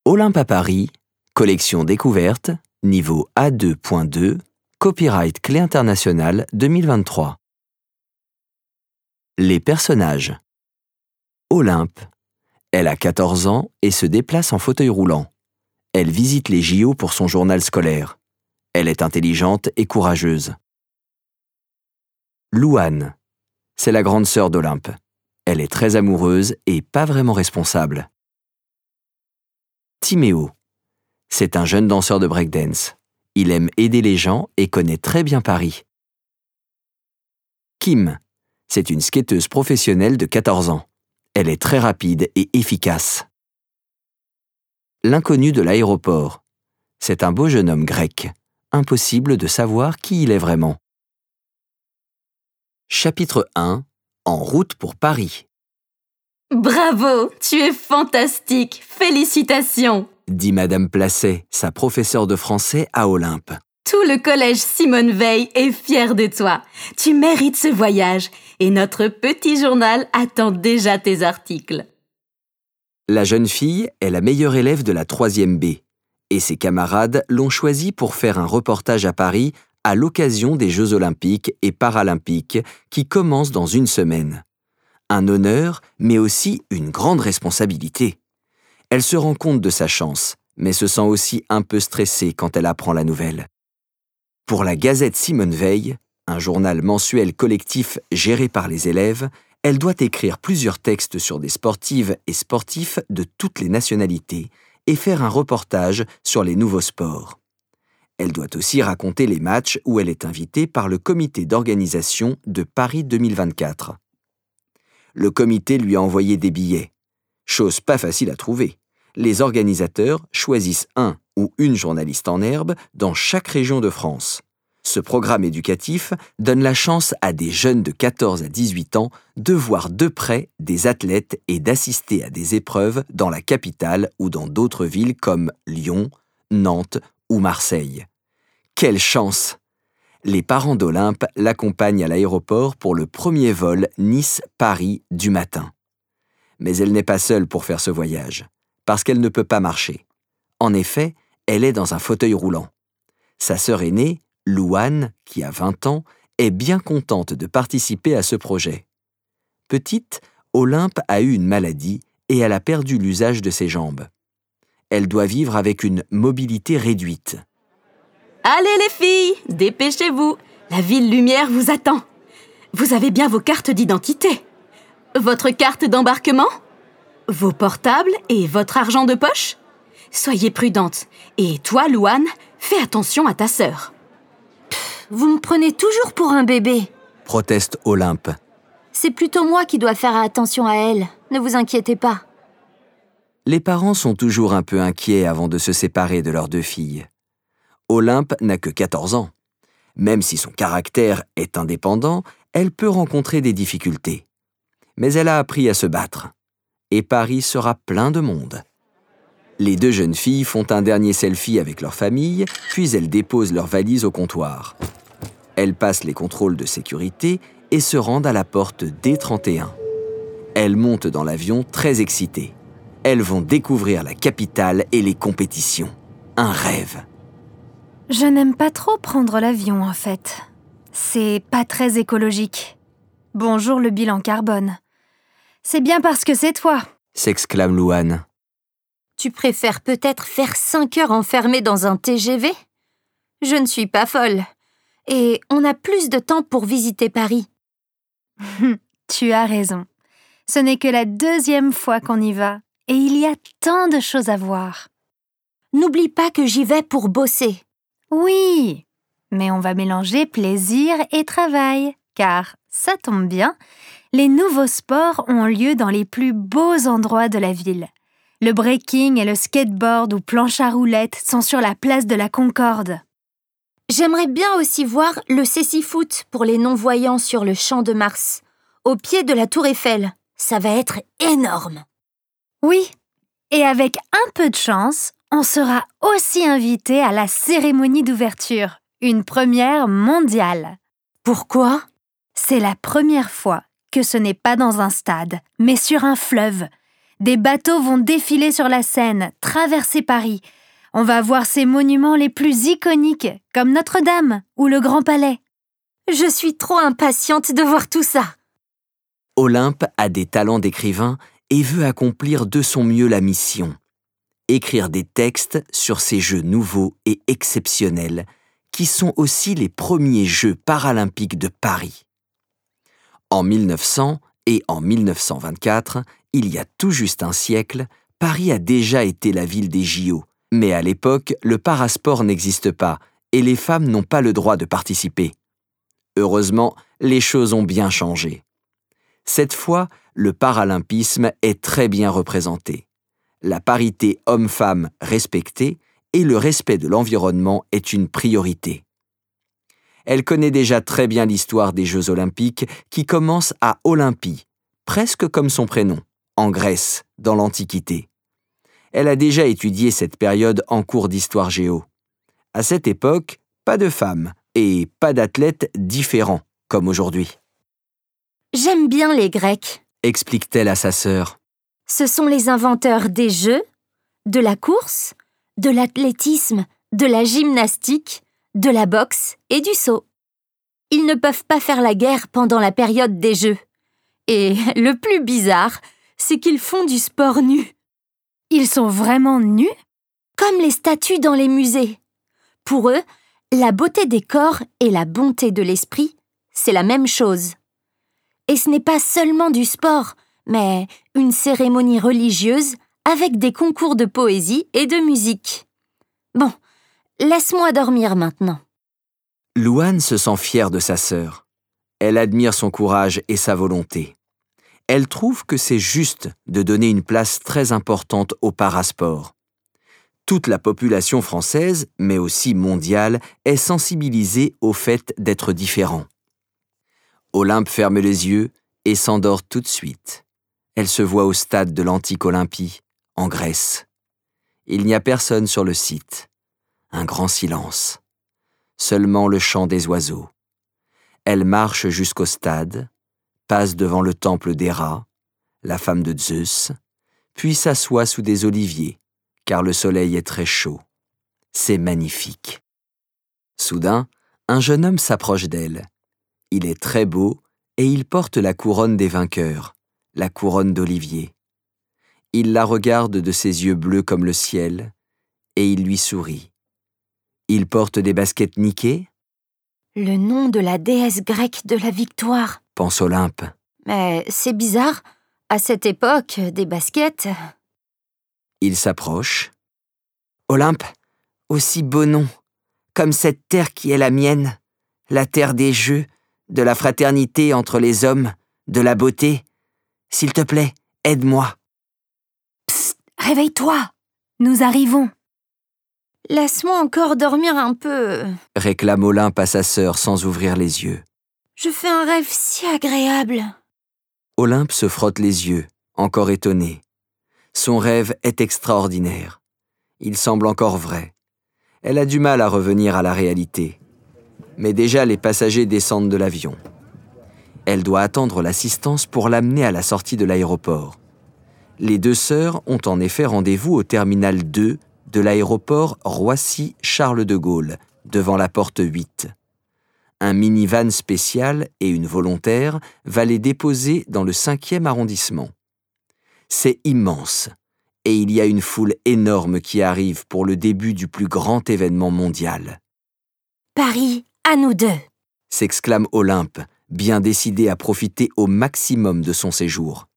Olympe à Paris, collection découverte, niveau A2.2, copyright Clé internationale 2023. Les personnages. Olympe. Elle a 14 ans et se déplace en fauteuil roulant. Elle visite les JO pour son journal scolaire. Elle est intelligente et courageuse. Louane. C'est la grande sœur d'Olympe. Elle est très amoureuse et pas vraiment responsable. Timéo. C'est un jeune danseur de breakdance. Il aime aider les gens et connaît très bien Paris. Kim. C'est une skateuse professionnelle de 14 ans. Elle est très rapide et efficace. L'inconnu de l'aéroport. C'est un beau jeune homme grec. Impossible de savoir qui il est vraiment. Chapitre 1. En route pour Paris. Bravo, tu es fantastique, félicitations, Dit Madame Placet, sa professeure de français à Olympe. Tout le collège Simone Veil est fier de toi. Tu mérites ce voyage et notre petit journal attend déjà tes articles. La jeune fille est la meilleure élève de la 3e B et ses camarades l'ont choisie pour faire un reportage à Paris à l'occasion des Jeux olympiques et paralympiques qui commencent dans une semaine. Un honneur, mais aussi une grande responsabilité. Elle se rend compte de sa chance, mais se sent aussi un peu stressée quand elle apprend la nouvelle. Pour la Gazette Simone Veil, un journal mensuel collectif géré par les élèves, elle doit écrire plusieurs textes sur des sportives et sportifs de toutes les nationalités et faire un reportage sur les nouveaux sports. Elle doit aussi raconter les matchs où elle est invitée par le comité d'organisation de Paris 2024. Le comité lui a envoyé des billets. Chose pas facile à trouver. Les organisateurs choisissent un ou une journaliste en herbe dans chaque région de France. Ce programme éducatif donne la chance à des jeunes de 14 à 18 ans de voir de près des athlètes et d'assister à des épreuves dans la capitale ou dans d'autres villes comme Lyon, Nantes ou Marseille. Quelle chance! Les parents d'Olympe l'accompagnent à l'aéroport pour le premier vol Nice-Paris du matin. Mais elle n'est pas seule pour faire ce voyage, parce qu'elle ne peut pas marcher. En effet, elle est dans un fauteuil roulant. Sa sœur aînée, Louane, qui a 20 ans, est bien contente de participer à ce projet. Petite, Olympe a eu une maladie et elle a perdu l'usage de ses jambes. Elle doit vivre avec une mobilité réduite. Allez les filles, dépêchez-vous, la ville lumière vous attend. Vous avez bien vos cartes d'identité. Votre carte d'embarquement? Vos portables et votre argent de poche? Soyez prudente. Et toi, Louane, fais attention à ta sœur. Vous me prenez toujours pour un bébé. Proteste Olympe. C'est plutôt moi qui dois faire attention à elle. Ne vous inquiétez pas. Les parents sont toujours un peu inquiets avant de se séparer de leurs 2 filles. Olympe n'a que 14 ans. Même si son caractère est indépendant, elle peut rencontrer des difficultés. Mais elle a appris à se battre. Et Paris sera plein de monde. Les 2 jeunes filles font un dernier selfie avec leur famille, puis elles déposent leurs valises au comptoir. Elles passent les contrôles de sécurité et se rendent à la porte D31. Elles montent dans l'avion très excitées. Elles vont découvrir la capitale et les compétitions. Un rêve. Je n'aime pas trop prendre l'avion, en fait. C'est pas très écologique. Bonjour le bilan carbone. C'est bien parce que c'est toi, s'exclame Louane. Tu préfères peut-être faire 5 heures enfermée dans un TGV? Je ne suis pas folle. Et on a plus de temps pour visiter Paris. Tu as raison. Ce n'est que la 2e fois qu'on y va, et il y a tant de choses à voir. N'oublie pas que j'y vais pour bosser. Oui, mais on va mélanger plaisir et travail, car, ça tombe bien, les nouveaux sports ont lieu dans les plus beaux endroits de la ville. Le breaking et le skateboard ou planche à roulettes sont sur la place de la Concorde. J'aimerais bien aussi voir le cécifoot pour les non-voyants sur le Champ de Mars, au pied de la Tour Eiffel. Ça va être énorme. Oui, et avec un peu de chance, on sera aussi invité à la cérémonie d'ouverture, une première mondiale. Pourquoi? C'est la première fois que ce n'est pas dans un stade, mais sur un fleuve. Des bateaux vont défiler sur la Seine, traverser Paris. On va voir ces monuments les plus iconiques, comme Notre-Dame ou le Grand Palais. Je suis trop impatiente de voir tout ça. Olympe a des talents d'écrivain et veut accomplir de son mieux la mission. Écrire des textes sur ces Jeux nouveaux et exceptionnels, qui sont aussi les premiers Jeux paralympiques de Paris. En 1900 et en 1924, il y a tout juste un siècle, Paris a déjà été la ville des JO. Mais à l'époque, le parasport n'existe pas et les femmes n'ont pas le droit de participer. Heureusement, les choses ont bien changé. Cette fois, le paralympisme est très bien représenté. La parité homme-femme respectée et le respect de l'environnement est une priorité. Elle connaît déjà très bien l'histoire des Jeux olympiques qui commencent à Olympie, presque comme son prénom, en Grèce, dans l'Antiquité. Elle a déjà étudié cette période en cours d'histoire géo. À cette époque, pas de femmes et pas d'athlètes différents, comme aujourd'hui. J'aime bien les Grecs, Explique-t-elle à sa sœur. Ce sont les inventeurs des jeux, de la course, de l'athlétisme, de la gymnastique, de la boxe et du saut. Ils ne peuvent pas faire la guerre pendant la période des Jeux. Et le plus bizarre, c'est qu'ils font du sport nu. Ils sont vraiment nus? Comme les statues dans les musées. Pour eux, la beauté des corps et la bonté de l'esprit, c'est la même chose. Et ce n'est pas seulement du sport, mais une cérémonie religieuse avec des concours de poésie et de musique. Bon, laisse-moi dormir maintenant. Louane se sent fière de sa sœur. Elle admire son courage et sa volonté. Elle trouve que c'est juste de donner une place très importante au parasport. Toute la population française, mais aussi mondiale, est sensibilisée au fait d'être différent. Olympe ferme les yeux et s'endort tout de suite. Elle se voit au stade de l'antique Olympie, en Grèce. Il n'y a personne sur le site. Un grand silence. Seulement le chant des oiseaux. Elle marche jusqu'au stade, passe devant le temple d'Héra, la femme de Zeus, puis s'assoit sous des oliviers, car le soleil est très chaud. C'est magnifique. Soudain, un jeune homme s'approche d'elle. Il est très beau et il porte la couronne des vainqueurs, la couronne d'olivier. Il la regarde de ses yeux bleus comme le ciel et il lui sourit. Il porte des baskets Nike ? Le nom de la déesse grecque de la victoire. Pense Olympe. Mais c'est bizarre, à cette époque, des baskets... Il s'approche. Olympe, aussi beau nom, comme cette terre qui est la mienne, la terre des jeux, de la fraternité entre les hommes, de la beauté. S'il te plaît, aide-moi. Psst, réveille-toi, nous arrivons. Laisse-moi encore dormir un peu. Réclame Olympe à sa sœur sans ouvrir les yeux. Je fais un rêve si agréable. Olympe se frotte les yeux, encore étonnée. Son rêve est extraordinaire. Il semble encore vrai. Elle a du mal à revenir à la réalité. Mais déjà les passagers descendent de l'avion. Elle doit attendre l'assistance pour l'amener à la sortie de l'aéroport. Les deux sœurs ont en effet rendez-vous au terminal 2 de l'aéroport Roissy-Charles de Gaulle, devant la porte 8. Un minivan spécial et une volontaire va les déposer dans le 5e arrondissement. C'est immense, et il y a une foule énorme qui arrive pour le début du plus grand événement mondial. « Paris, à nous deux !» s'exclame Olympe, bien décidée à profiter au maximum de son séjour.